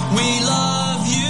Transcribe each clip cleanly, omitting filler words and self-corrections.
We love you.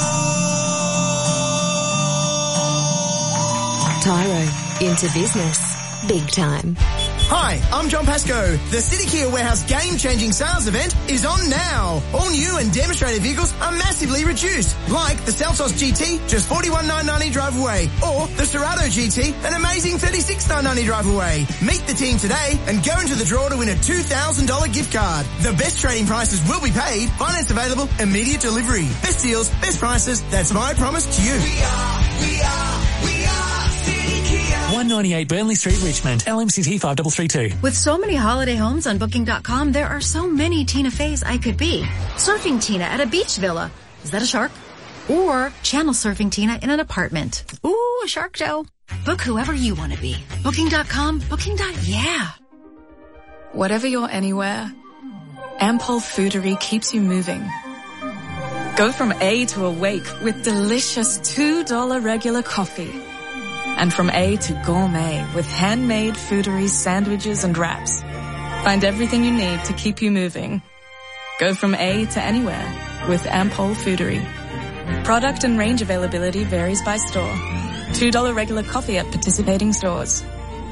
Tyro, into business, big time. Hi, I'm John Pascoe. The City Kia Warehouse game-changing sales event is on now. All new and demonstrator vehicles are massively reduced, like the Seltos GT, just $41,990 drive away, or the Serato GT, an amazing $36,990 drive away. Meet the team today and go into the draw to win a $2,000 gift card. The best trading prices will be paid, finance available, immediate delivery. Best deals, best prices, that's my promise to you. We are 198 Burnley Street, Richmond, LMCT 5332. With so many holiday homes on Booking.com, there are so many Tina Feys I could be. Surfing Tina at a beach villa. Is that a shark? Or channel surfing Tina in an apartment. Ooh, a shark show. Book whoever you want to be. Booking.com, Booking.yeah. Whatever you're anywhere, Ampol Foodery keeps you moving. Go from A to awake with delicious $2 regular coffee. And from A to gourmet with handmade Fooderies, sandwiches and wraps. Find everything you need to keep you moving. Go from A to anywhere with Ampol Foodery. Product and range availability varies by store. $2 regular coffee at participating stores.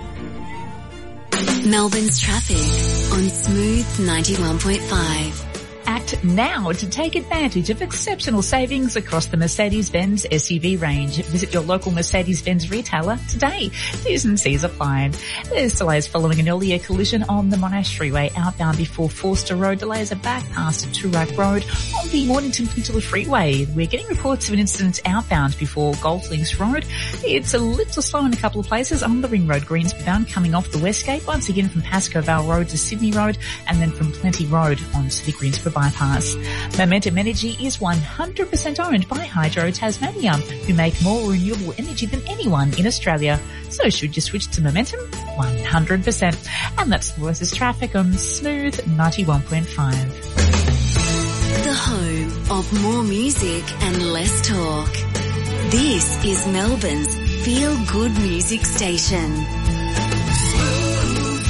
Melbourne's traffic on Smooth 91.5. Act now to take advantage of exceptional savings across the Mercedes-Benz SUV range. Visit your local Mercedes-Benz retailer today. T's and C's applied. There's delays following an earlier collision on the Monash Freeway outbound before Forster Road. Delays are back past Toorak Road on the Mornington Peninsula Freeway. We're getting reports of an incident outbound before Golf Links Road. It's a little slow in a couple of places on the Ring Road Greensbound coming off the West Gate. Once again from Pascoe Vale Road to Sydney Road and then from Plenty Road onto the Greensboro bypass. Momentum Energy is 100% owned by Hydro Tasmania, who make more renewable energy than anyone in Australia. So should you switch to Momentum? 100%. And that's the latest traffic on Smooth 91.5. The home of more music and less talk. This is Melbourne's feel-good music station. Smooth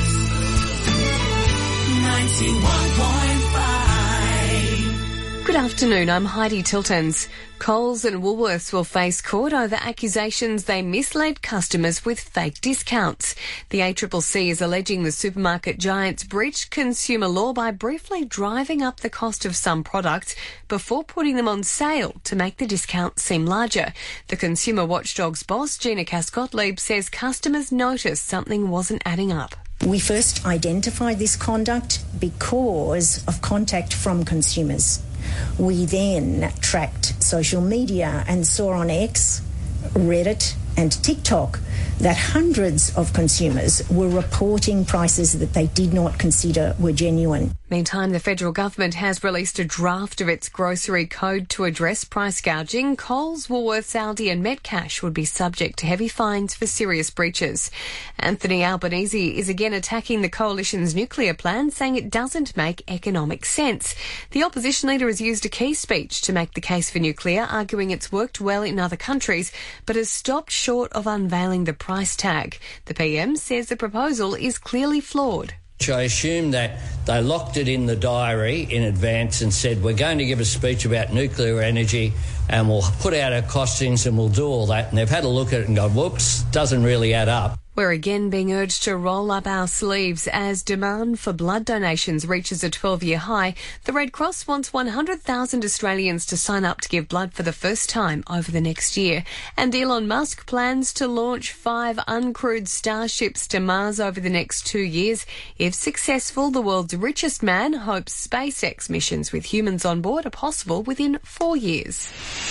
91.5. Good afternoon, I'm Heidi Tiltons. Coles and Woolworths will face court over accusations they misled customers with fake discounts. The ACCC is alleging the supermarket giants breached consumer law by briefly driving up the cost of some products before putting them on sale to make the discount seem larger. The Consumer Watchdog's boss, Gina Cass-Gottlieb, says customers noticed something wasn't adding up. We first identified this conduct because of contact from consumers. We then tracked social media and saw on X, Reddit and TikTok that hundreds of consumers were reporting prices that they did not consider were genuine. Meantime, the federal government has released a draft of its grocery code to address price gouging. Coles, Woolworths, Aldi and Metcash would be subject to heavy fines for serious breaches. Anthony Albanese is again attacking the coalition's nuclear plan, saying it doesn't make economic sense. The opposition leader has used a key speech to make the case for nuclear, arguing it's worked well in other countries, but has stopped short of unveiling the price tag. The PM says the proposal is clearly flawed. I assume that they locked it in the diary in advance and said, we're going to give a speech about nuclear energy and we'll put out our costings and we'll do all that. And they've had a look at it and gone, whoops, doesn't really add up. We're again being urged to roll up our sleeves as demand for blood donations reaches a 12-year high. The Red Cross wants 100,000 Australians to sign up to give blood for the first time over the next year. And Elon Musk plans to launch 5 uncrewed starships to Mars over the next 2 years. If successful, the world's richest man hopes SpaceX missions with humans on board are possible within 4 years.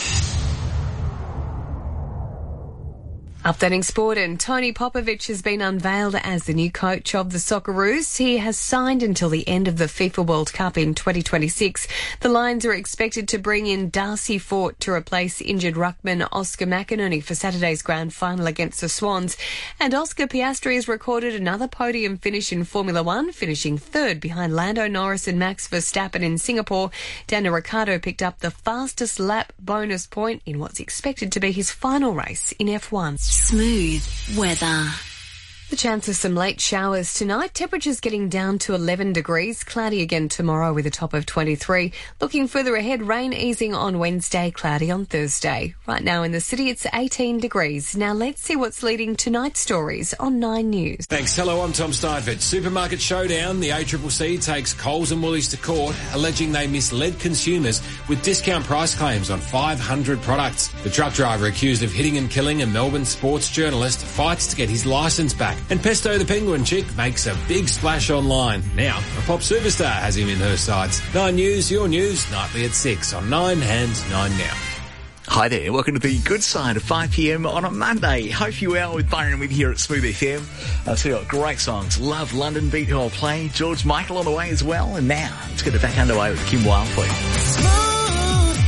Updating sport, and Tony Popovic has been unveiled as the new coach of the Socceroos. He has signed until the end of the FIFA World Cup in 2026. The Lions are expected to bring in Darcy Fort to replace injured ruckman Oscar McInerney for Saturday's grand final against the Swans. And Oscar Piastri has recorded another podium finish in Formula One, finishing third behind Lando Norris and Max Verstappen in Singapore. Daniel Ricciardo picked up the fastest lap bonus point in what's expected to be his final race in F1. Smooth weather. The chance of some late showers tonight. Temperatures getting down to 11 degrees. Cloudy again tomorrow with a top of 23. Looking further ahead, rain easing on Wednesday, cloudy on Thursday. Right now in the city, it's 18 degrees. Now let's see what's leading tonight's stories on 9 News. Thanks. Hello, I'm Tom Steinford. Supermarket showdown. The ACCC takes Coles and Woolies to court, alleging they misled consumers with discount price claims on 500 products. The truck driver accused of hitting and killing a Melbourne sports journalist fights to get his licence back. And Pesto the Penguin chick makes a big splash online. Now, a pop superstar has him in her sights. 9 News, your news, nightly at 6 on 9 and 9 Now. Hi there, welcome to the good side of 5 p.m. on a Monday. Hope you well with Byron with here at Smooth FM. So you've got great songs. Love London Beat who I'll play. George Michael on the way as well. And now, let's get it back underway with Kim Wilde for you. Smooth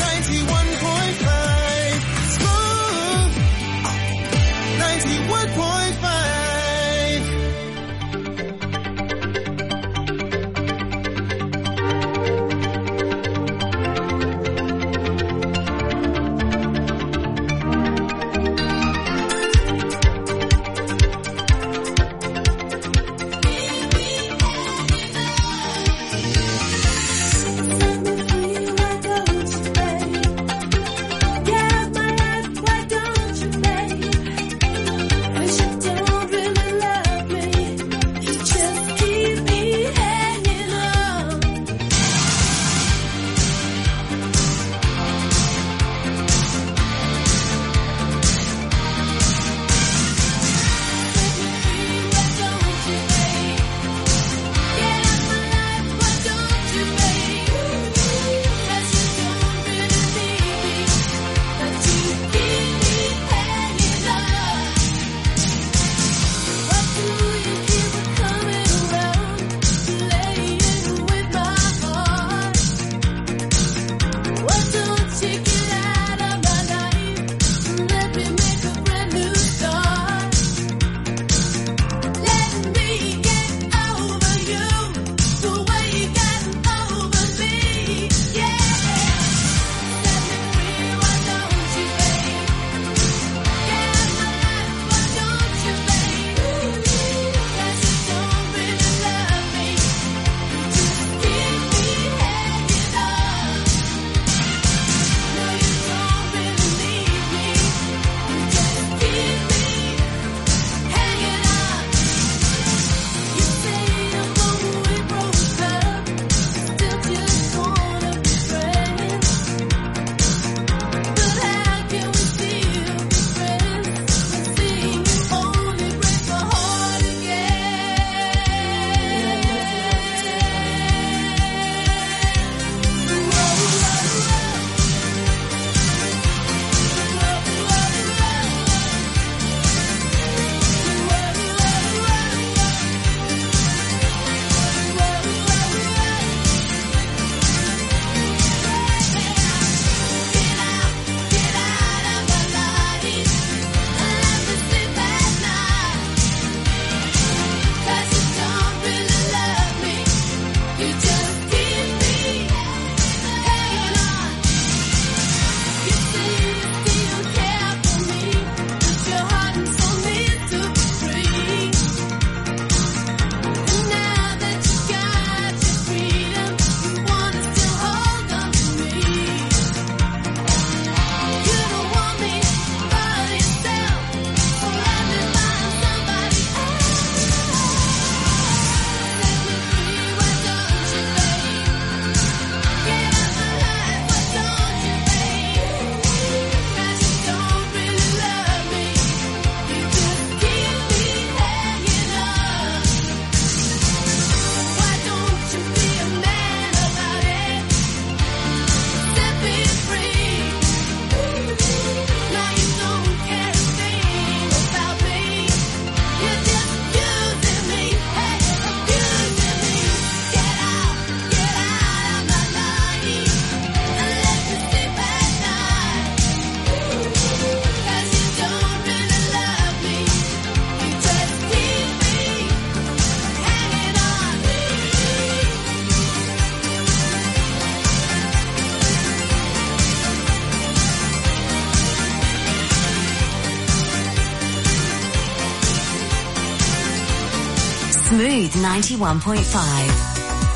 91.5. Smooth 91.5. Smooth 91.5.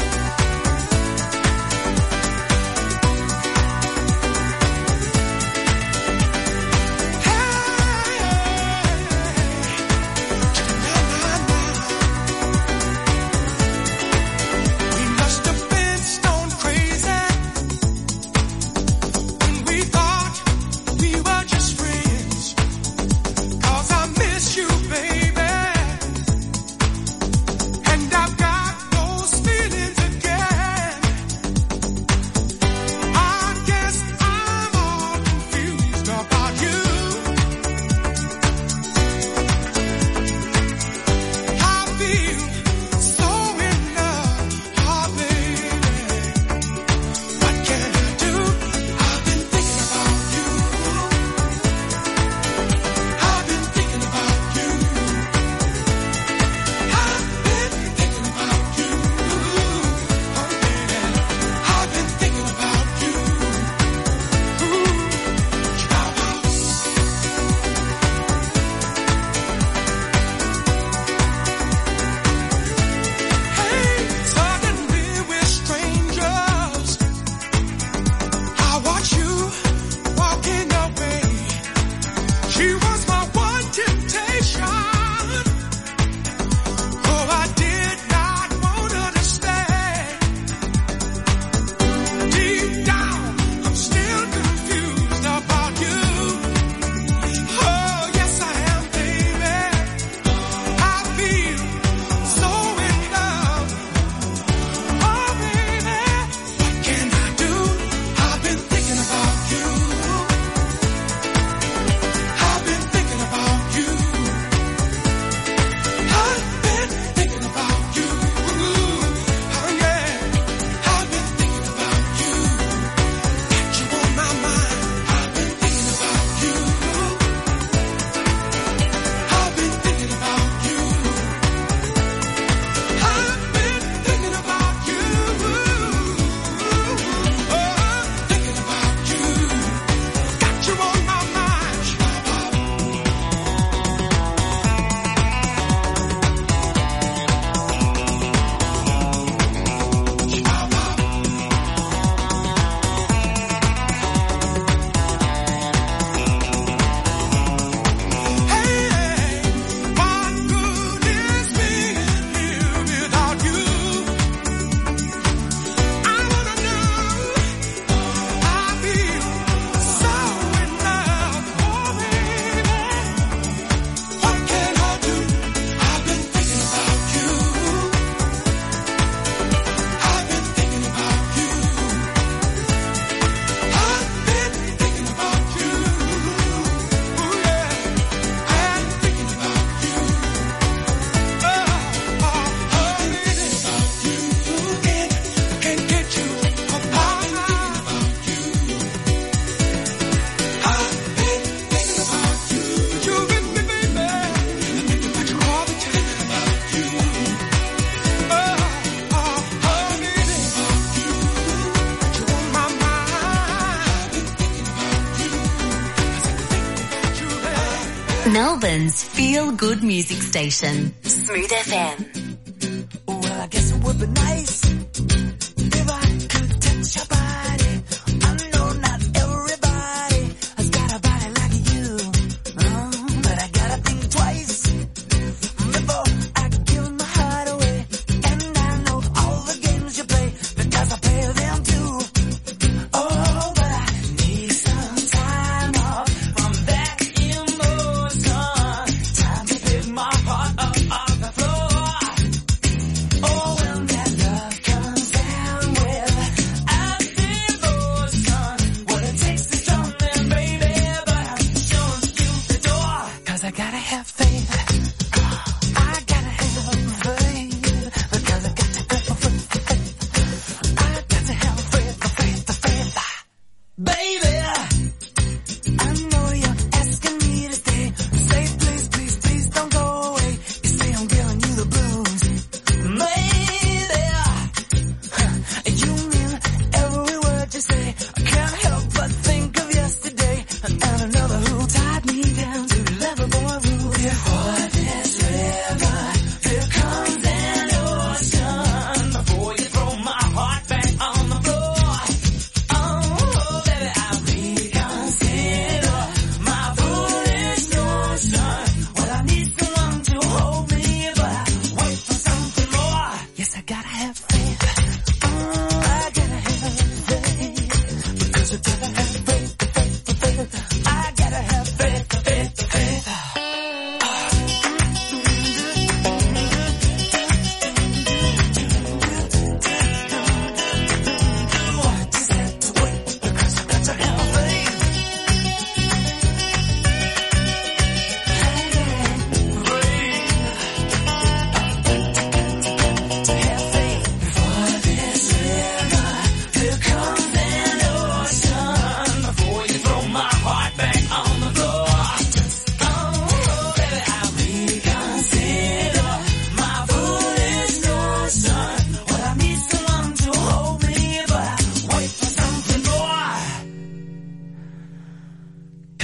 Melbourne's feel-good music station, Smooth FM. Well, I guess it would be nice if I could touch your body. I know not everybody has got a body like you, but I gotta think twice before I give my heart away. And I know all the games you play because I play them too. Oh, but I need some time off from that emotion. Time to pick my heart up off the floor. Oh, when that love comes.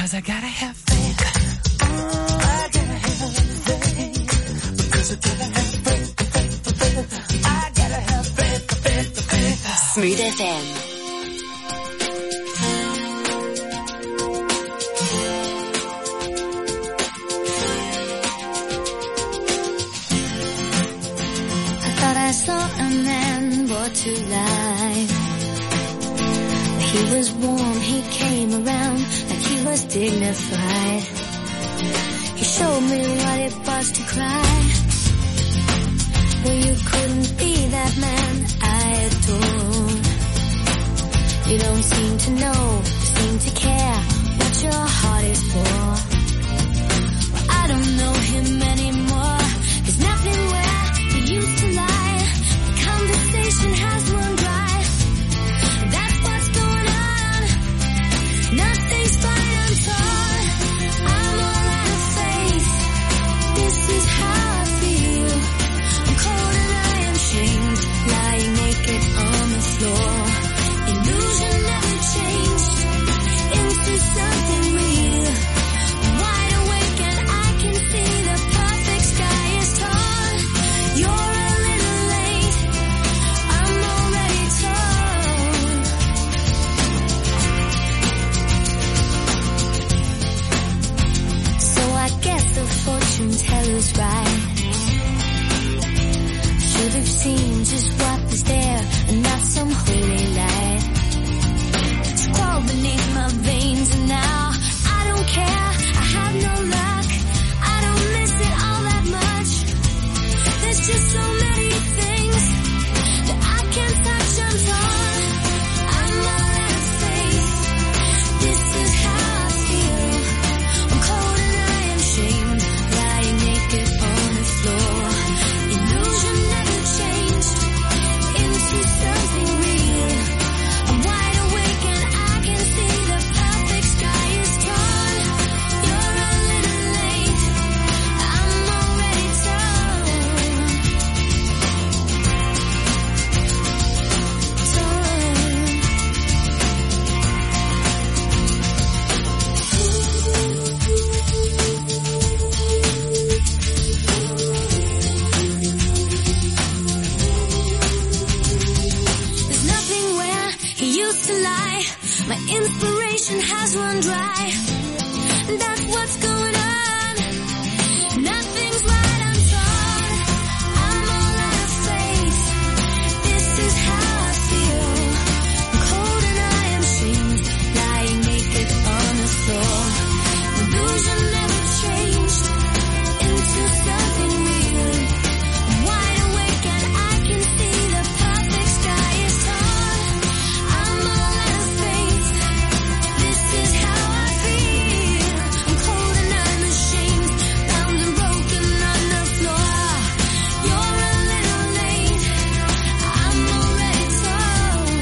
'cause I gotta have faith. I gotta have faith. Because I gotta have faith. I gotta have faith. Smooth FM. I saw a man brought to life. He was warm, he came around like he was dignified. He showed me what it was to cry. Well, you couldn't be that man I adore. You don't seem to know, seem to care what your heart is for. Well, I don't know him anymore. There's nothing where he used to lie. Conversation has run dry. That's what's going on. Nothing's fine, I'm torn. I'm all out of faith. This is how I feel. I'm cold and I am shamed, lying naked on the floor. Illusion never changed into something real. I'm wide awake and I can see the perfect sky is torn. You're a little late. I'm already torn. So I guess the fortune teller's right. Should have seen just what was there and not some holy light. It's crawled beneath my veins and now I don't care. I have no luck. I don't miss it all that much. There's just so many things that I can't touch. I'm torn. I'm all out of faith. This is how I feel. I'm cold and I am shamed, lying naked on the floor. Illusion never changed into something real. I'm wide awake and I can see the perfect sky is torn. You're a little late. I'm already torn. There's nothing where he used to lie. My inspiration has run dry. That's what's going on. Nothing's right, I'm torn. I'm all out of faith. This is how I feel. I'm cold and I am shamed, lying naked on the floor. Illusion never changed into something real. I'm wide awake and I can see the perfect sky is torn. I'm all out of faith. This is how I feel. I'm cold and I'm ashamed, bound and broken on the floor. You're a little late. I'm already torn.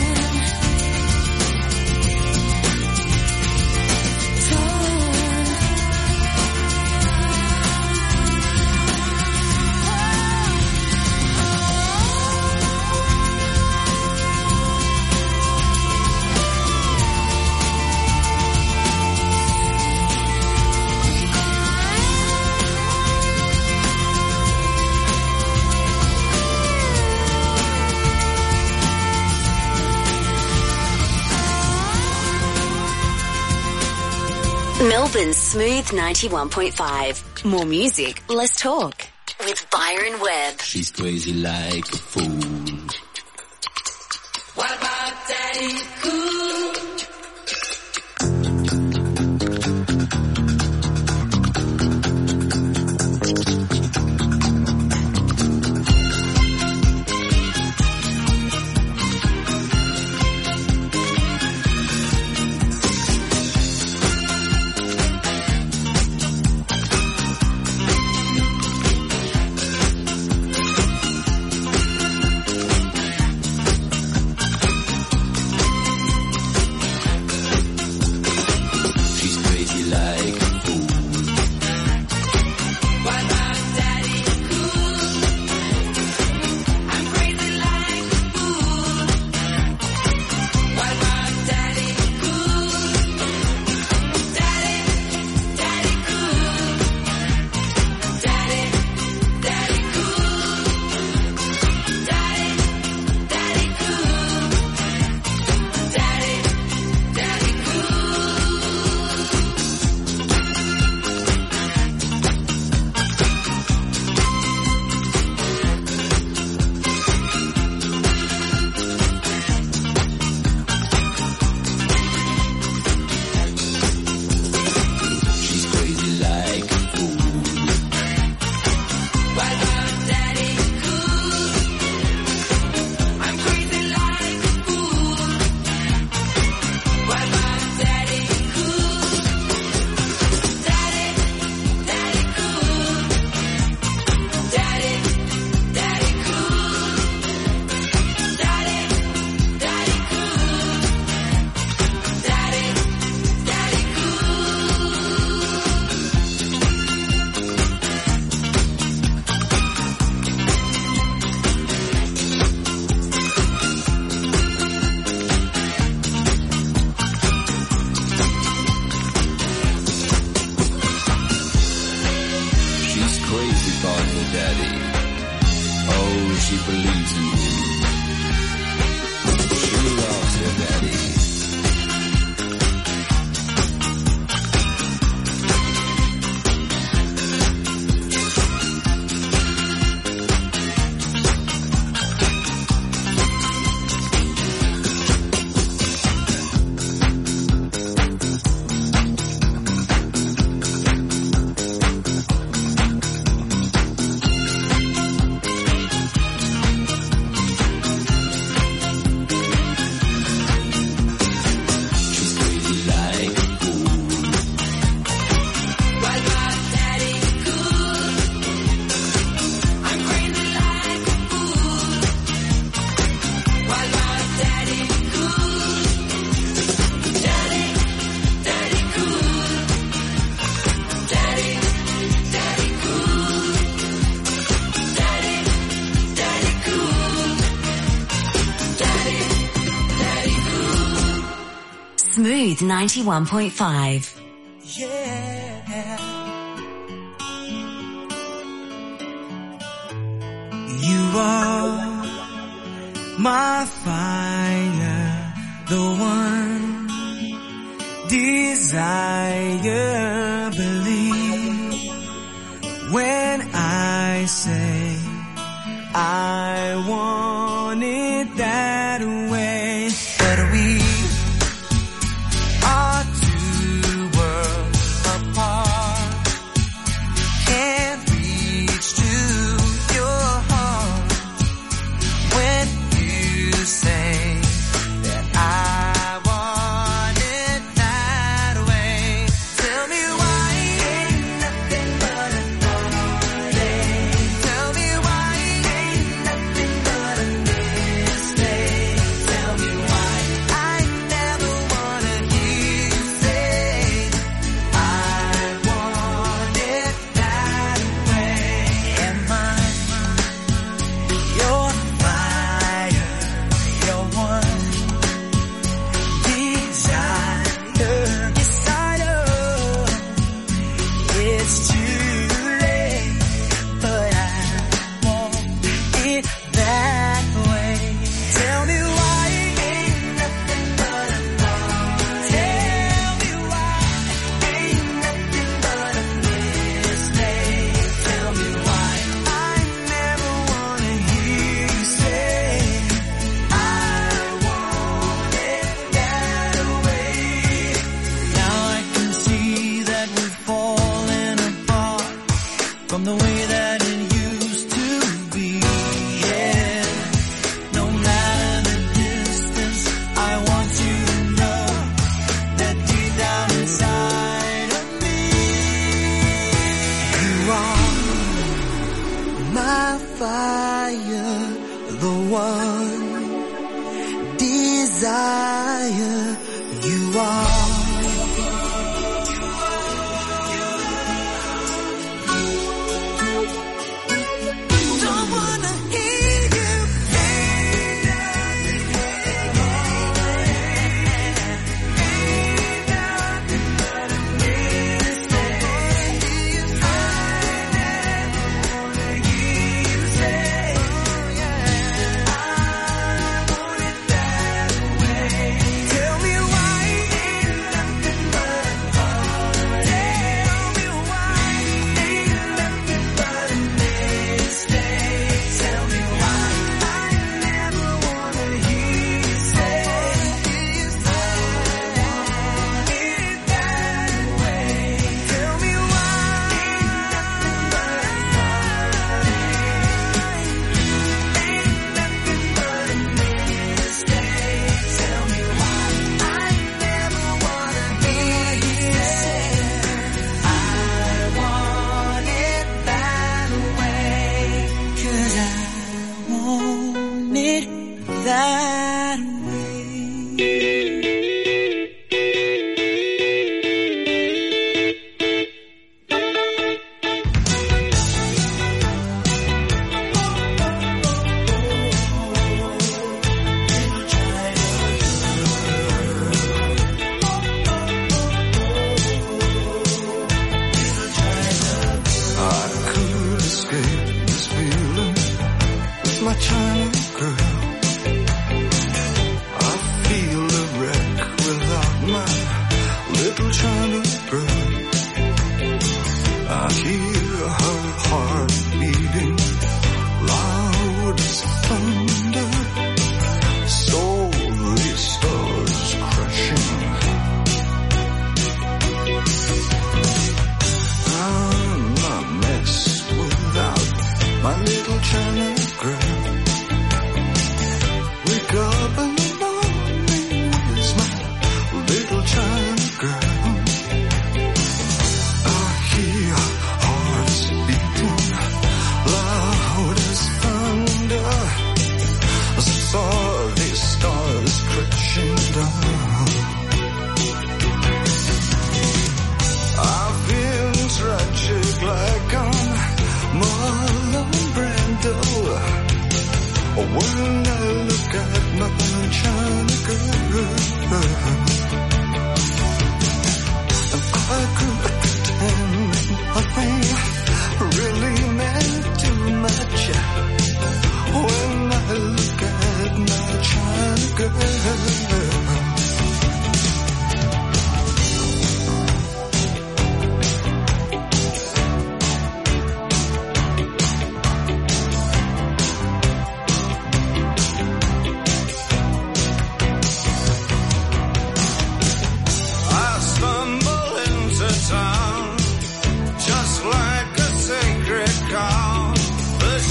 Melbourne's Smooth 91.5. More music, less talk. With Byron Webb. She's crazy like a fool. What about Daddy Cool? Smooth 91.5. Yeah. You are my fire, the one desire. Believe when I say I want it that way. But we are two worlds apart. Can't reach to your heart when you say that I want it that way. Tell me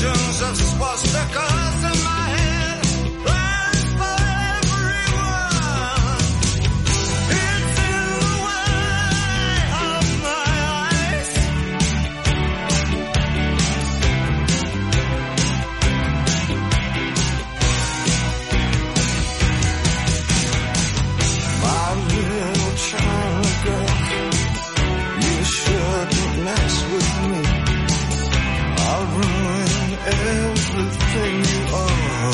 visions of swastikas in my head. Plans for everyone. It's in the way of my eyes. My little China girl, you shouldn't mess with me. I'll ruin everything you are.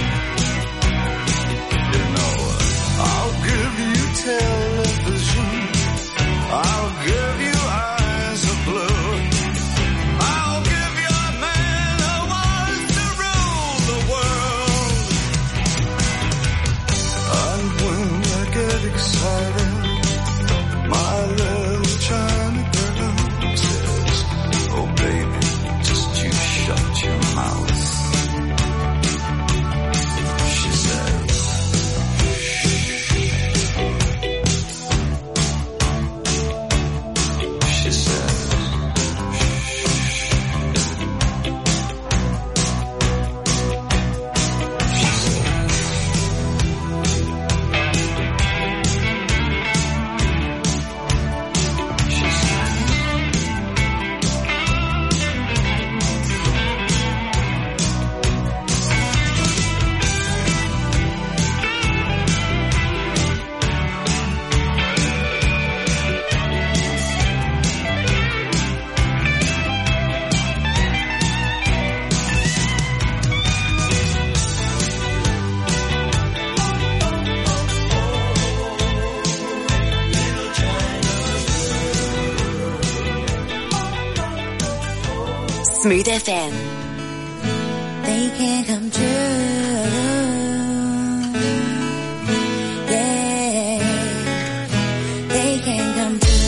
You know, I'll give you television. I'll give you eyes of blue. I'll give you a man who wants to rule the world. And when I get excited, my little China girl says, oh baby, just you shut your mouth. She says, she says, Smooth FM. They can come true. Yeah, they can come true.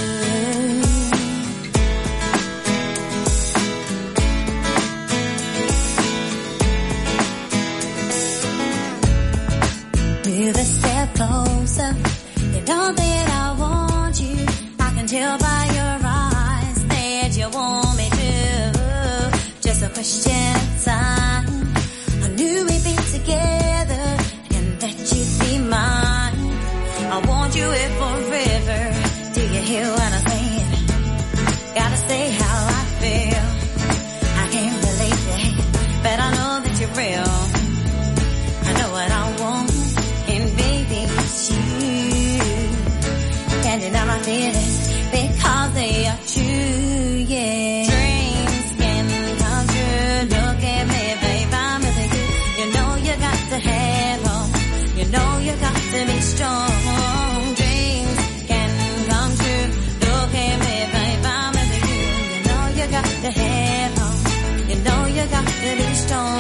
Move a step closer. You know that I want you. I can tell by your eyes that you want me to. Just a question of time. I knew we'd be together and that you'd be mine. I want you here forever. Do you hear what I'm saying? Gotta say how I feel. I can't believe it, but I know that you're real. I know what I want, and baby, it's you. Can't deny my feelings because they are true, yeah. Dreams can come true. Look at me, babe, I'm with you. You know you got to have hope. You know you got to be strong. Dreams can come true. Look at me, babe, I'm with you. You know you got to have hope. You know you got to be strong.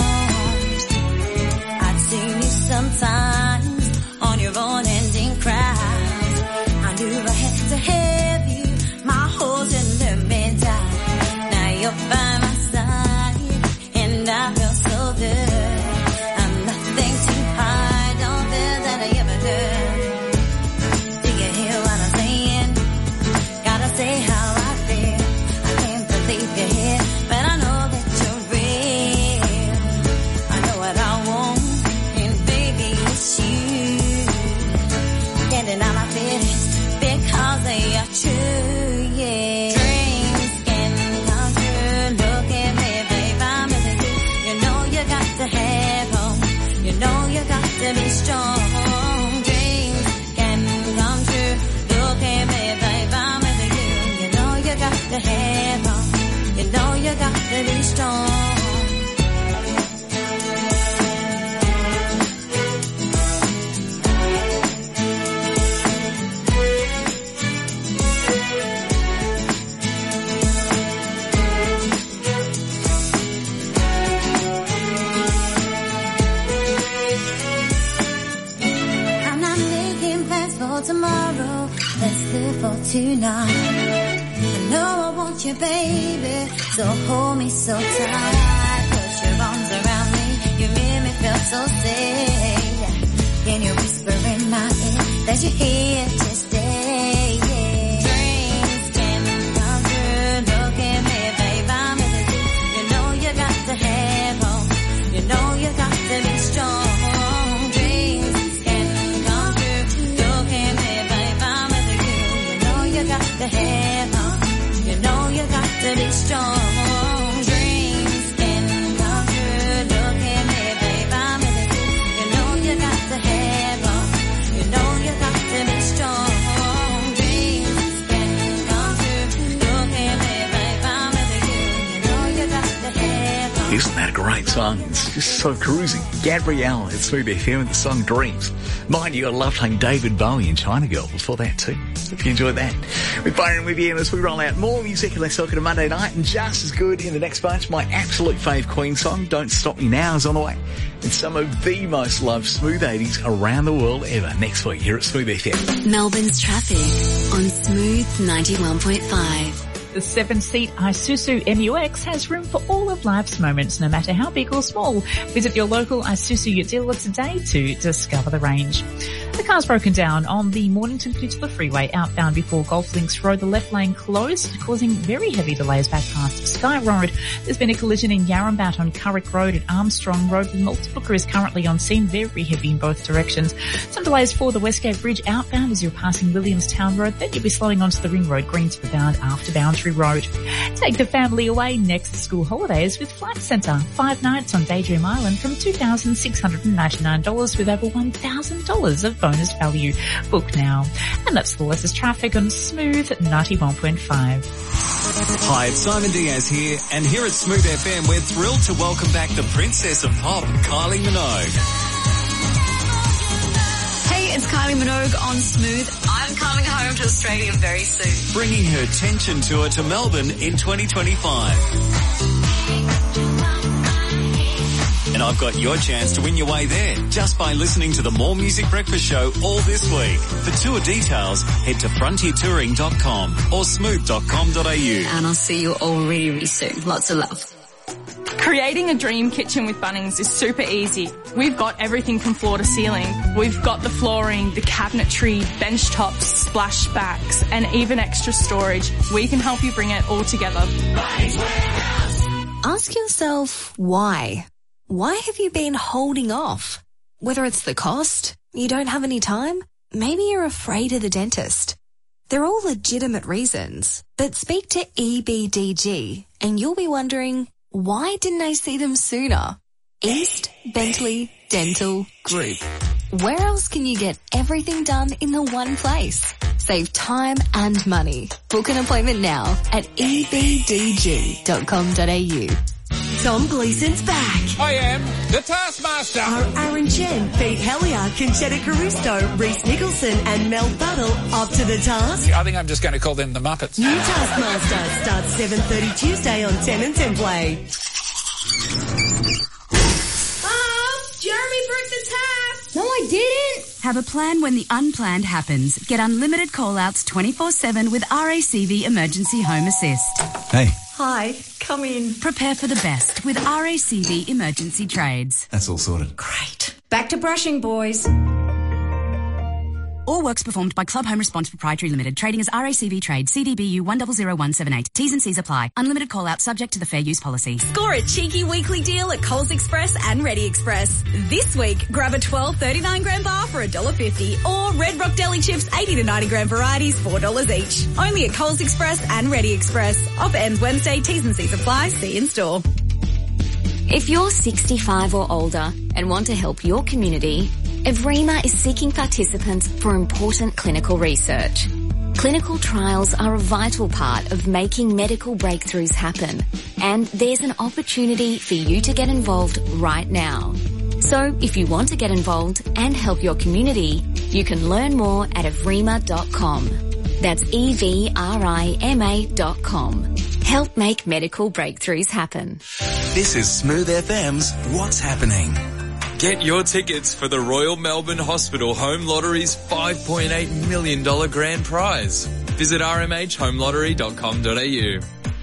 I've seen you sometimes on your own and in crowds. I knew I had to have you, my horse and let me down. Now you're by my side, and I feel so good. I'm nothing to hide, don't feel that I ever could. Do you hear what I'm saying? Gotta say how I feel. I can't believe you're here, but I know that you're real. I know what I want, and baby, it's you. Can't deny my feelings because they are true, yeah. Dreams can come true. Look at me, babe, I'm with you. You know you got to have hope. You know you got to be strong. Dreams can come true. Look at me, babe, I'm with you. You know you got to have hope. You know you got to be strong. I'm not making plans for tomorrow. Let's live for tonight. I know I want you, baby, so hold me so tight. Put your arms around me, you make me feel so safe. Can you whisper in my ear that you're here to stay? Yeah. Dreams can come true. Look at me, babe, I'm with you. You know you got to Isn't that a great song? It's just so cruising. Gabrielle, it's Smooth FM with the song Dreams. Mind you, I love playing David Bowie and China Girl before that too. If you enjoyed that. With Byron with you, and as we roll out more music and let's talk on a Monday night, and just as good in the next bunch, my absolute fave Queen song, Don't Stop Me Now, is on the way. And some of the most loved Smooth 80s around the world ever next week here at Smooth FM. Melbourne's traffic on Smooth 91.5. The 7-seat Isuzu MUX has room for all of life's moments, no matter how big or small. Visit your local Isuzu dealer today to discover the range. The car's broken down on the Mornington Peninsula Freeway outbound before Golf Links Road. The left lane closed, causing very heavy delays back past Sky Road. There's been a collision in Yarrambat on Currick Road and Armstrong Road, with multiple crews currently on scene, very heavy in both directions. Some delays for the Westgate Bridge outbound as you're passing Williamstown Road. Then you'll be slowing onto the Ring Road, Greensboro bound after Boundary Road. Take the family away next school holidays with Flight Centre. 5 nights on Daydream Island from $2,699 with over $1,000 of bonus value. Book now. And that's the latest traffic on Smooth 91.5. Hi, it's Simon Diaz here, and here at Smooth FM we're thrilled to welcome back the Princess of Pop, Kylie Minogue. Hey, it's Kylie Minogue on Smooth. I'm coming home to Australia very soon. Bringing her Tension tour to Melbourne in 2025. And I've got your chance to win your way there just by listening to the More Music Breakfast Show all this week. For tour details, head to frontiertouring.com or smooth.com.au. And I'll see you all really, really soon. Lots of love. Creating a dream kitchen with Bunnings is super easy. We've got everything from floor to ceiling. We've got the flooring, the cabinetry, bench tops, splashbacks, and even extra storage. We can help you bring it all together. Ask yourself why. Why have you been holding off? Whether it's the cost, you don't have any time, maybe you're afraid of the dentist. They're all legitimate reasons, but speak to EBDG and you'll be wondering, why didn't I see them sooner? East Bentley Dental Group. Where else can you get everything done in the one place? Save time and money. Book an appointment now at ebdg.com.au. Tom Gleason's back. I am the Taskmaster. Are Aaron Chen, Pete Hellier, Conchetta Caruso, Reece Nicholson and Mel Buttle up to the task? I think I'm just going to call them the Muppets. New Taskmaster starts 7:30 Tuesday on 10 and 10 Play. Jeremy broke the tap. No, I didn't. Have a plan when the unplanned happens. Get unlimited call-outs 24/7 with RACV Emergency Home Assist. Hey. Hi, come in. Prepare for the best with RACV Emergency Trades. That's all sorted. Great. Back to brushing, boys. All works performed by Club Home Response Proprietary Limited, trading as RACV Trade, CDBU 100178. T's and C's apply. Unlimited call-out subject to the fair use policy. Score a cheeky weekly deal at Coles Express and Ready Express. This week, grab a 12 39-gram bar for $1.50 or Red Rock Deli Chips 80 to 90-gram varieties $4 each. Only at Coles Express and Ready Express. Offer ends Wednesday. T's and C's apply. See in store. If you're 65 or older and want to help your community, Evrima is seeking participants for important clinical research. Clinical trials are a vital part of making medical breakthroughs happen, and there's an opportunity for you to get involved right now. So if you want to get involved and help your community, you can learn more at evrima.com. That's EVRIMA.com. Help make medical breakthroughs happen. This is Smooth FM's What's Happening. Get your tickets for the Royal Melbourne Hospital Home Lottery's $5.8 million grand prize. Visit rmhhomelottery.com.au.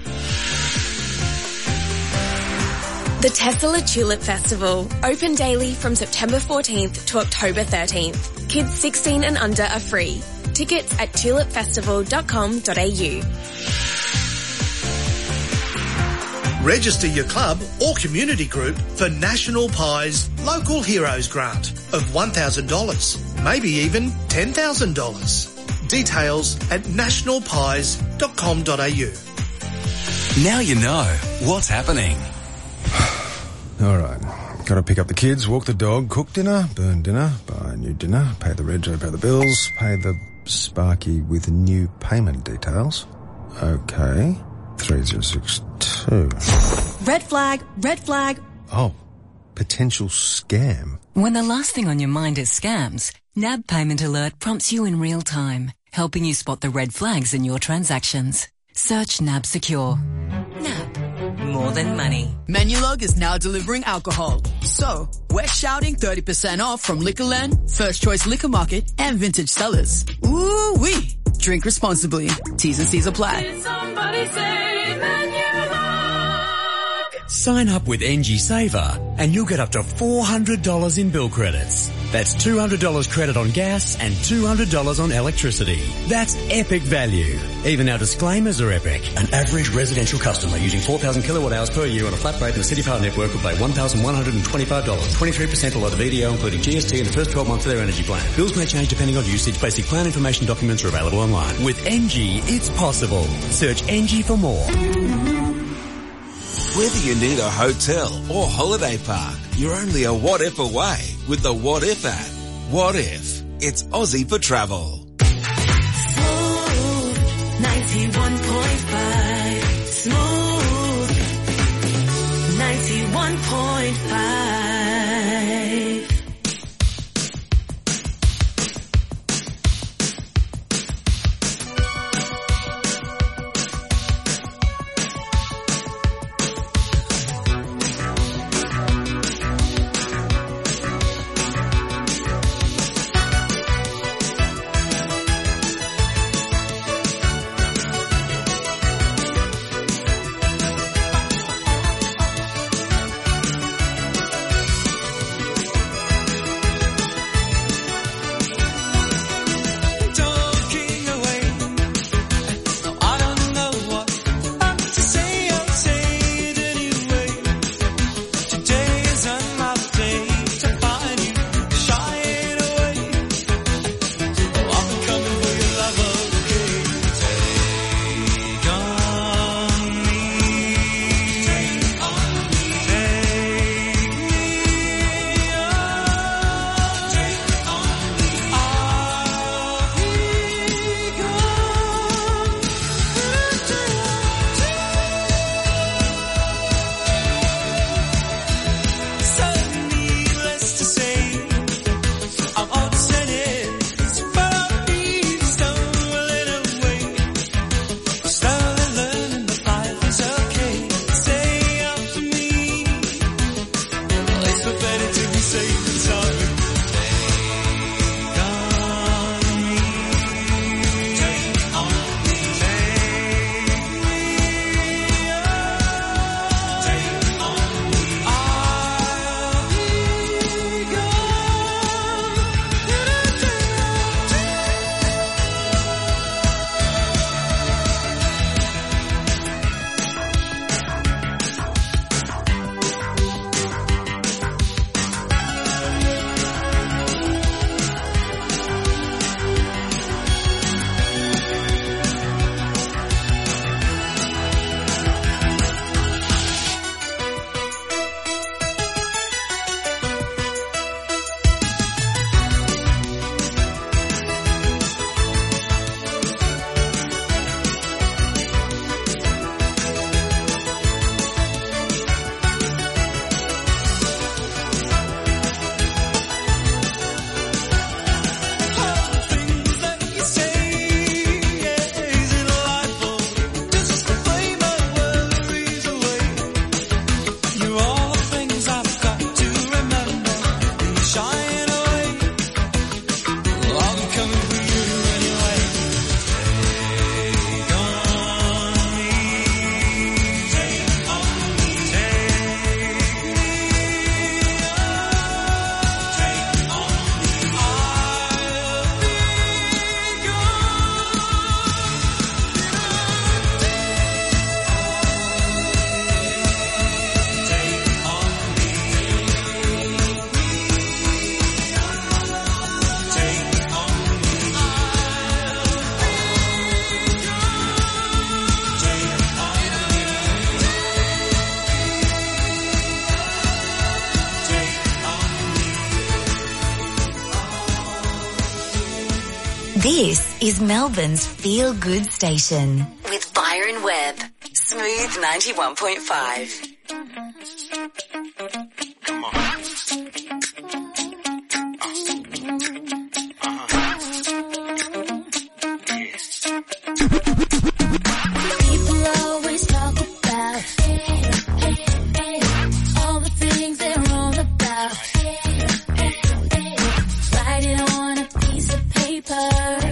The Tessela Tulip Festival, open daily from September 14th to October 13th. Kids 16 and under are free. Tickets at tulipfestival.com.au. Register your club or community group for National Pie's Local Heroes Grant of $1,000, maybe even $10,000. Details at nationalpies.com.au. Now you know what's happening. All right. Got to pick up the kids, walk the dog, cook dinner, burn dinner, buy a new dinner, pay the rego, pay the bills, pay the Sparky with new payment details. Okay. 3062. Red flag, red flag. Oh, potential scam. When the last thing on your mind is scams, NAB Payment Alert prompts you in real time, helping you spot the red flags in your transactions. Search NAB Secure. NAB. More than money. Menulog is now delivering alcohol. So, we're shouting 30% off from Liquorland, First Choice Liquor Market, and Vintage Cellars. Ooh-wee! Drink responsibly. T's and C's apply. Did somebody say Menulog? Sign up with NG Saver and you'll get up to $400 in bill credits. That's $200 credit on gas and $200 on electricity. That's epic value. Even our disclaimers are epic. An average residential customer using 4,000 kilowatt hours per year on a flat rate in the City Power network will pay $1,125. 23% below the VDO, including GST in the first 12 months of their energy plan. Bills may change depending on usage. Basic plan information documents are available online. With NG, it's possible. Search NG for more. Whether you need a hotel or holiday park, you're only a what if away with the What If app. What if? It's Aussie for travel. Smooth 91.5. Smooth 91.5. This is Melbourne's Feel Good Station with Byron Webb. Smooth 91.5. People always talk about all the things they're wrong about. Write it on a piece of paper.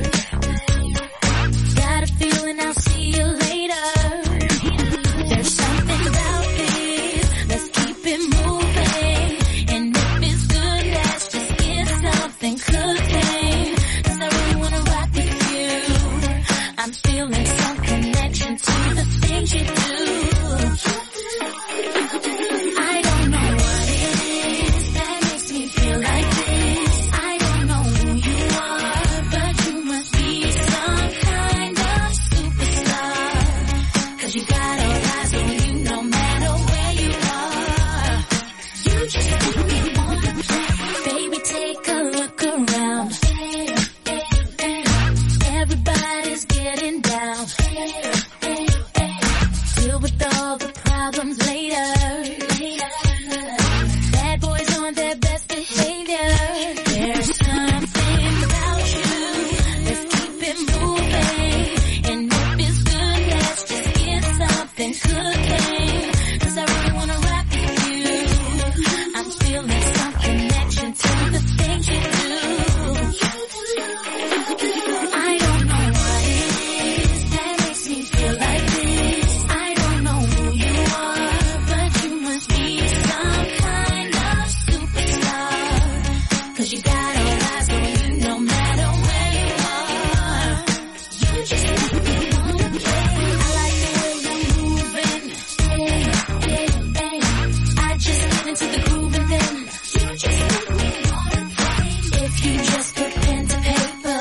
Got a feeling I'll see you later. There's something about this. Let's keep it moving. And if it's good, let's just get something cooking. 'Cause I really wanna rock with you. I'm feeling some connection to the things you do. I don't know what it is that makes me feel like this. I don't know who you are, but you must be some kind of superstar. 'Cause you got all eyes on you no matter where you are. You just make me wanna play. Baby, take a look around. Everybody's getting down. Deal with all the problems later. Bad boys on their best behavior. There's something about you. Let's keep it moving. And if it's good, let's just get something cooking. 'Cause I really wanna rock with you. I'm feeling some connection to the things you do. I don't know what it is that makes me feel like this. I don't know who you are, but you must be some kind of superstar. 'Cause you got all eyes on you no matter where you are. You just make me wanna play. I like the way you're moving. I just get into the groove and then you just make me wanna play. If you just put pen to paper,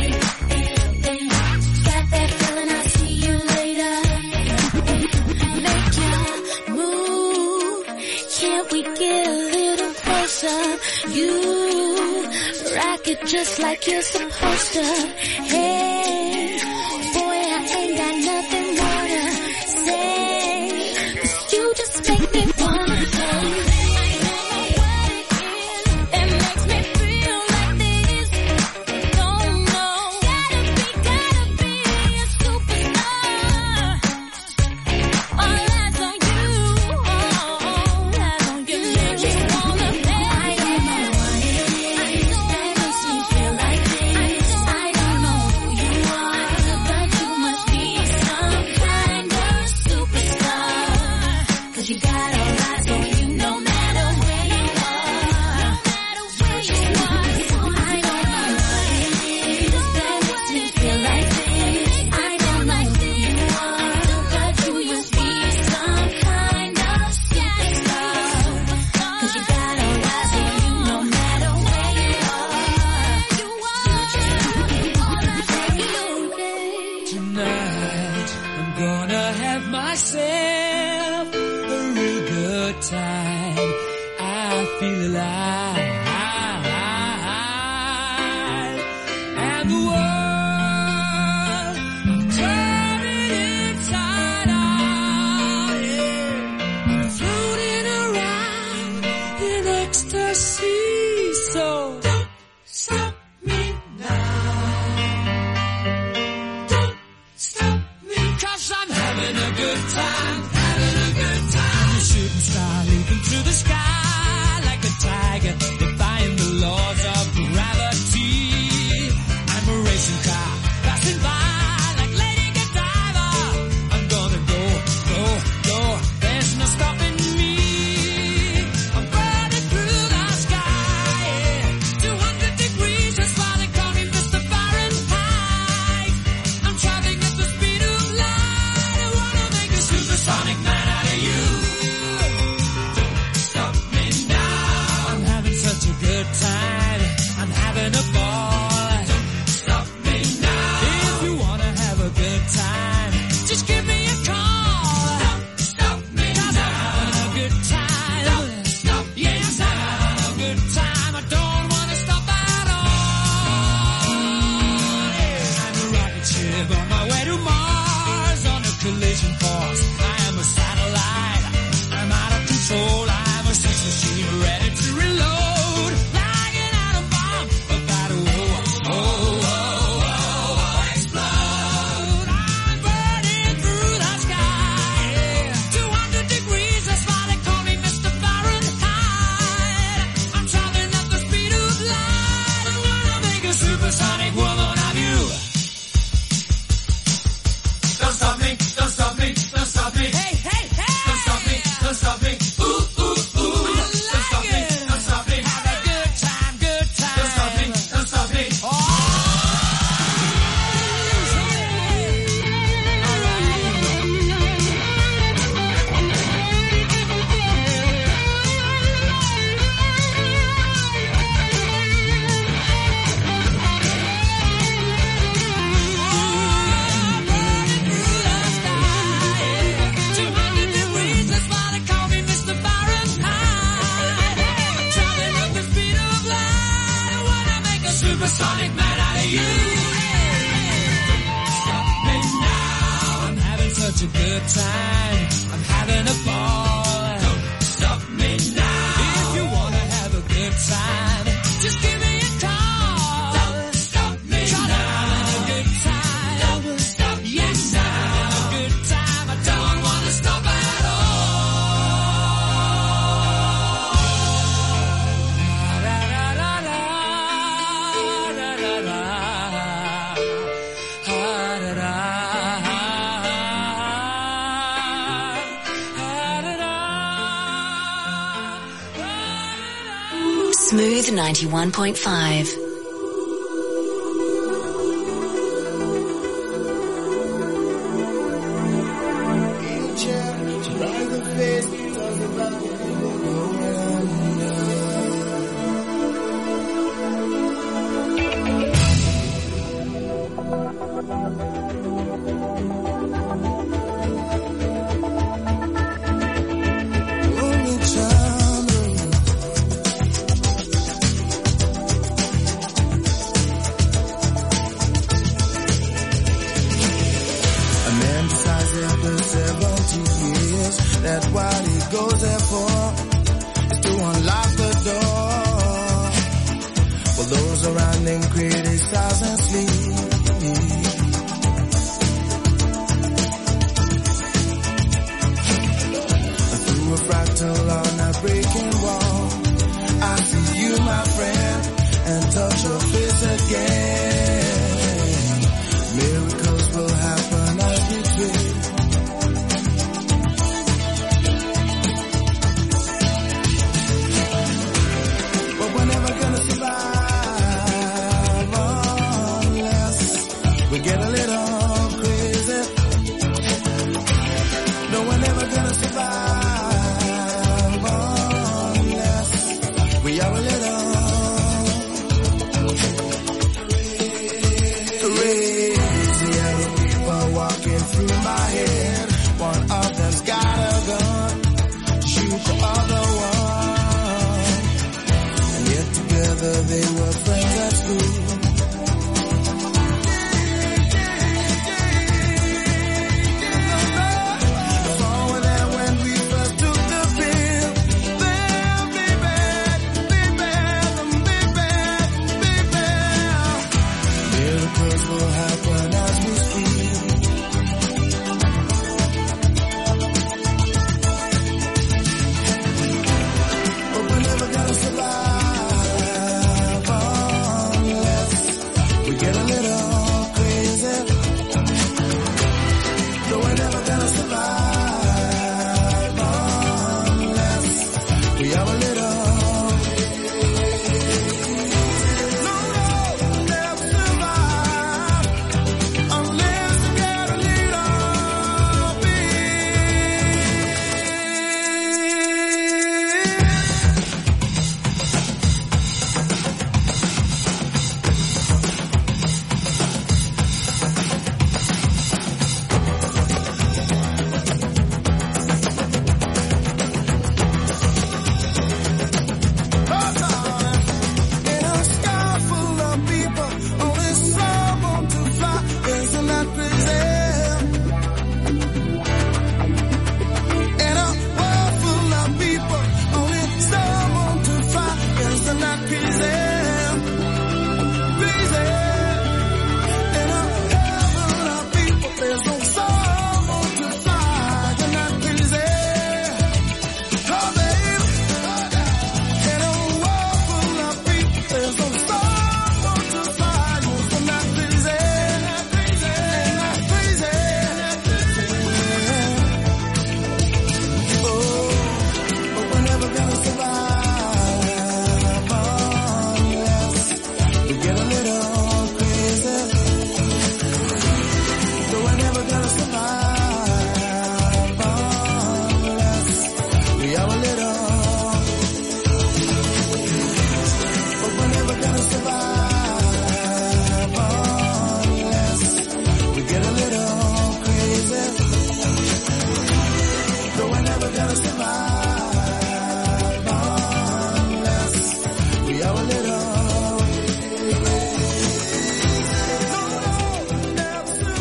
got that feeling I'll see you later. Make your move. Can't we get a little closer? You rock it just like you're supposed to. Hey, boy, I ain't got nothing more to say. 'Cause you just make me wanna play. It makes me feel like this. Don't know. Gotta be a superstar. All eyes on you. All eyes on you. Just wanna play. I don't know what it is that makes me feel like this. I don't know who you are, but you must be some kind of superstar. 'Cause you got all eyes on you no matter where you are. Just want some. I don't know what it is that makes me feel like this. I don't know who you are, but you must be some kind of superstar. 'Cause you got all eyes on you no matter where you are. Tonight, I'm gonna have myself a real good time. I feel alive. And the world, I'm turning inside out, yeah. Floating around in ecstasy. So don't stop me now. Don't stop me. 'Cause I'm having a good time. Having a good time. A shooting star leaping through the sky like a tiger, defying the laws of gravity. I'm a racing car passing by like Lady Godiva. I'm gonna go, go, go. There's no stopping me. I'm burning through the sky, yeah. 200 degrees, that's why they call me Mr. Fahrenheit. I'm traveling at the speed of light. I wanna make a supersonic man out of you. Don't stop me now. I'm having such a good time. I'm having a ball. Don't stop me now. If you wanna have a good time, just give me a call. Don't stop me now. I'm having a good time. Don't stop me now. Yes, I'm having a good time. I don't wanna stop at all. Yeah. I'm a rocket ship on my way to Mars on a collision course. I am a satellite. I'm out of control. I'm a sex machine ready to reload. Like an atom bomb about to explode. such a good time. I'm having a ball. Don't stop me now. If you wanna have a good time, just give me a call. Don't stop me now. Having a good time. Don't stop me now. Having a good time. I don't wanna stop at all. Smooth 91.5. That what he goes there for is to unlock the door. While those around him criticize and sleep. Through a fractal on a breaking wall, I see you, my friend, and touch your face again. Miracles will happen as we dream. Get a little crazy. No, we're never gonna survive unless we are a little crazy. Yellow people walking through my head. One of them's got a gun, shoot the other one. And yet together they were friends at school.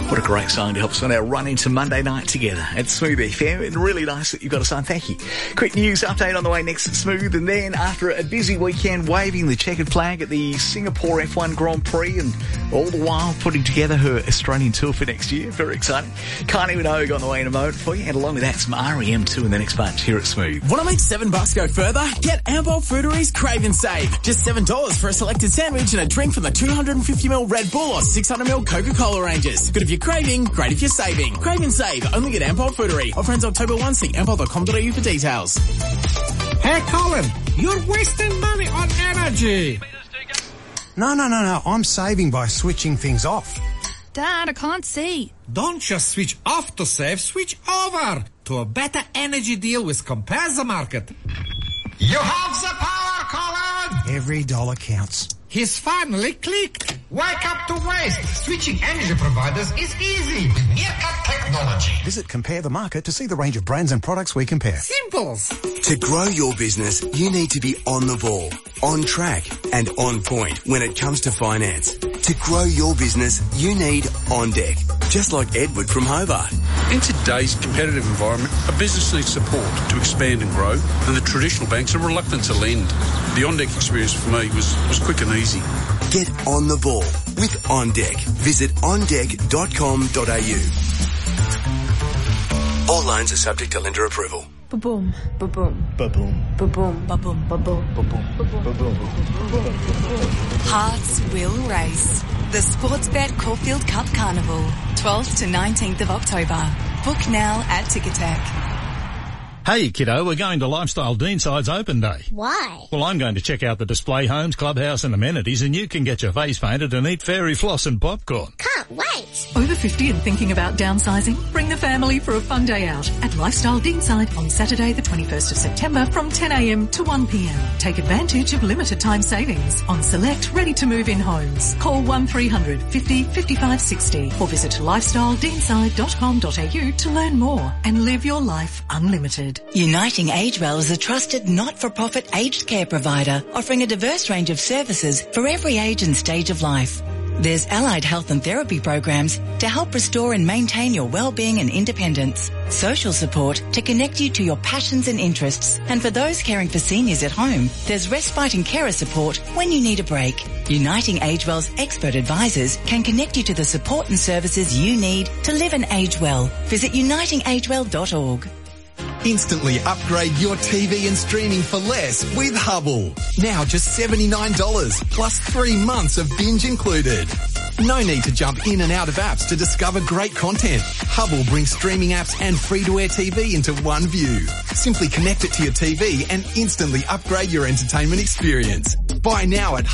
What a great song to help us on our run into Monday night together at Smooth FM. And really nice that you've got a song. Thank you. Quick news update on the way next at Smooth. And then after a busy weekend waving the checkered flag at the Singapore F1 Grand Prix and all the while putting together her Australian tour for next year. Very exciting. Kylie Minogue on the way in a moment for you. And along with that, some REM2 in the next bunch here at Smooth. Want to make $7 go further? Get Ampol Foodery's Crave and Save. Just $7 for a selected sandwich and a drink from the 250ml Red Bull or 600ml Coca-Cola ranges. Good if you're craving, great if you're saving. Crave and Save, only at Ampol Foodery. Offer ends October 1. See ampol.com.au for details. Hey, Colin, you're wasting money on energy. No. I'm saving by switching things off. Dad, I can't see. Don't just switch off to save, switch over to a better energy deal with Compare the Market. You have the power, Colin! Every dollar counts. He's finally clicked. Wake up to waste. Switching energy providers is easy with Meerkat technology. Visit Compare the Market to see the range of brands and products we compare. Simples. To grow your business, you need to be on the ball, on track, and on point when it comes to finance. To grow your business, you need On Deck, just like Edward from Hobart. In today's competitive environment, a business needs support to expand and grow, and the traditional banks are reluctant to lend. The On Deck experience for me was quick and easy. Get on the ball with On Deck. Visit ondeck.com.au. All loans are subject to lender approval. Ba-boom, ba-boom, ba-boom, ba-boom, ba-boom, ba-boom, ba-boom, ba-boom. Hearts will race. The Sportsbet Caulfield Cup Carnival, 12th to 19th of October. Book now at Ticketek. Hey kiddo, we're going to Lifestyle Deanside's open day. Why? Well, I'm going to check out the display homes, clubhouse and amenities, and you can get your face painted and eat fairy floss and popcorn. Can't wait. Over 50 and thinking about downsizing? Bring the family for a fun day out at Lifestyle Deanside on Saturday the 21st of September from 10am to 1pm. Take advantage of limited time savings on select ready-to-move-in homes. Call 1300 50 55 60 or visit lifestyledeanside.com.au to learn more and live your life unlimited. Uniting Agewell is a trusted not-for-profit aged care provider offering a diverse range of services for every age and stage of life. There's allied health and therapy programs to help restore and maintain your well-being and independence, social support to connect you to your passions and interests, and for those caring for seniors at home, there's respite and carer support when you need a break. Uniting Agewell's expert advisors can connect you to the support and services you need to live and age well. Visit unitingagewell.org. Instantly upgrade your TV and streaming for less with Hubble. Now just $79 plus 3 months of binge included. No need to jump in and out of apps to discover great content. Hubble brings streaming apps and free-to-air TV into one view. Simply connect it to your TV and instantly upgrade your entertainment experience. Buy now at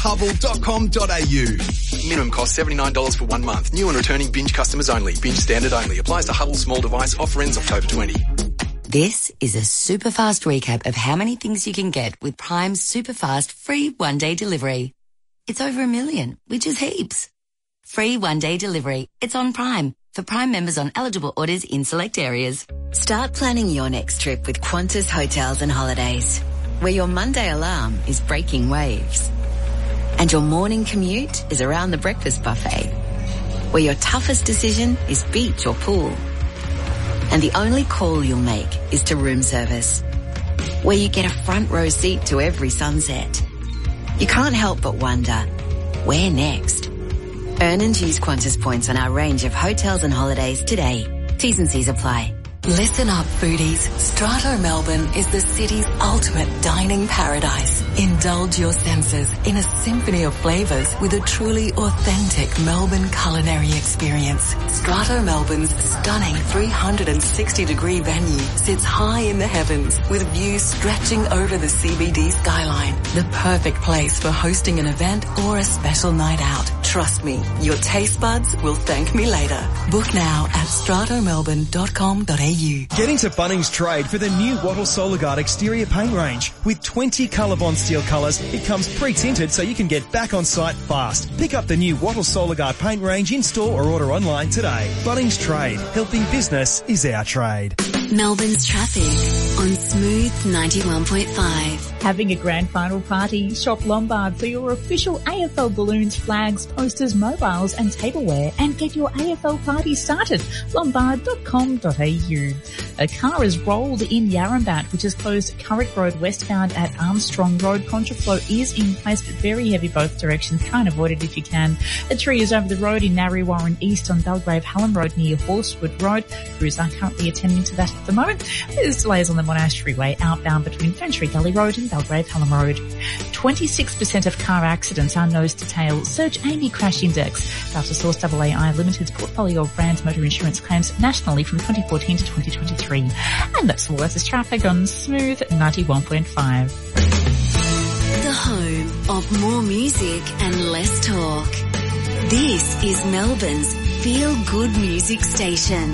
hubble.com.au. Minimum cost $79 for 1 month. New and returning binge customers only. Binge standard only. Applies to Hubble small device. Offer ends October 20. This is a super fast recap of how many things you can get with Prime's super fast free 1-day delivery. It's over 1 million, which is heaps. Free 1-day delivery. It's on Prime for Prime members on eligible orders in select areas. Start planning your next trip with Qantas Hotels and Holidays, where your Monday alarm is breaking waves and your morning commute is around the breakfast buffet, where your toughest decision is beach or pool. And the only call you'll make is to room service, where you get a front row seat to every sunset. You can't help but wonder, where next? Earn and use Qantas points on our range of hotels and holidays today. T's and C's apply. Listen up, foodies. Strato Melbourne is the city's ultimate dining paradise. Indulge your senses in a symphony of flavours with a truly authentic Melbourne culinary experience. Strato Melbourne's stunning 360-degree venue sits high in the heavens with views stretching over the CBD skyline. The perfect place for hosting an event or a special night out. Trust me, your taste buds will thank me later. Book now at stratomelbourne.com.au. Get into Bunnings Trade for the new Wattle Solar Guard exterior paint range. With 20 Colorbond steel colours, it comes pre-tinted so you can get back on site fast. Pick up the new Wattle Solar Guard paint range in store or order online today. Bunnings Trade. Helping business is our trade. Melbourne's traffic. on Smooth 91.5. Having a grand final party? Shop Lombard for your official AFL balloons, flags, posters, mobiles and tableware and get your AFL party started. Lombard.com.au. A car is rolled in Yarrambat, which is closed Currick Road westbound at Armstrong Road. Contraflow is in place but very heavy both directions. Try and avoid it if you can. A tree is over the road in Narre Warren East on Belgrave Hallam Road near Horsewood Road. Crews are currently attending to that at the moment. There's delays on the Monash Freeway outbound between Fentree Gully Road and Belgrave Hallam Road. 26% of car accidents are nose to tail. Search Amy Crash Index. Data source AAI Limited's portfolio of brands motor insurance claims nationally from 2014 to 2023. And that's all. This is traffic on Smooth 91.5. The home of more music and less talk. This is Melbourne's Feel Good Music Station.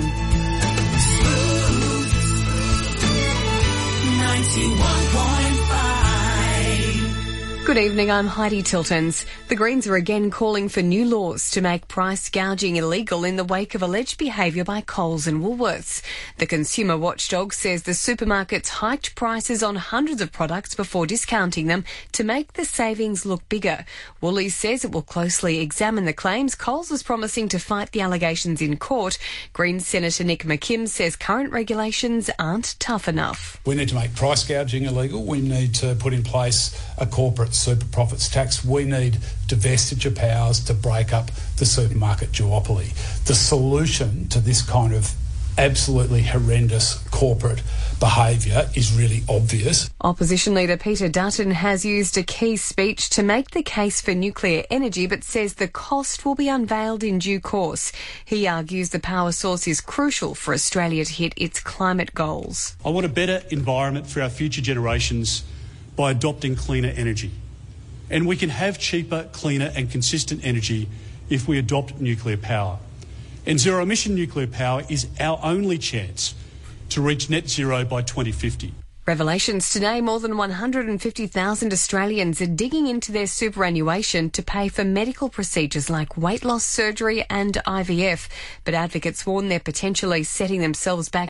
91.5. Good evening, I'm Heidi Tiltons. The Greens are again calling for new laws to make price gouging illegal in the wake of alleged behaviour by Coles and Woolworths. The consumer watchdog says the supermarkets hiked prices on hundreds of products before discounting them to make the savings look bigger. Woolies says it will closely examine the claims. Coles was promising to fight the allegations in court. Greens Senator Nick McKim says current regulations aren't tough enough. We need to make price gouging illegal. We need to put in place a corporate super profits tax. We need divestiture powers to break up the supermarket duopoly. The solution to this kind of absolutely horrendous corporate behaviour is really obvious. Opposition leader Peter Dutton has used a key speech to make the case for nuclear energy but says the cost will be unveiled in due course. He argues the power source is crucial for Australia to hit its climate goals. I want a better environment for our future generations by adopting cleaner energy. And we can have cheaper, cleaner and consistent energy if we adopt nuclear power. And zero-emission nuclear power is our only chance to reach net zero by 2050. Revelations today, more than 150,000 Australians are digging into their superannuation to pay for medical procedures like weight loss surgery and IVF. But advocates warn they're potentially setting themselves back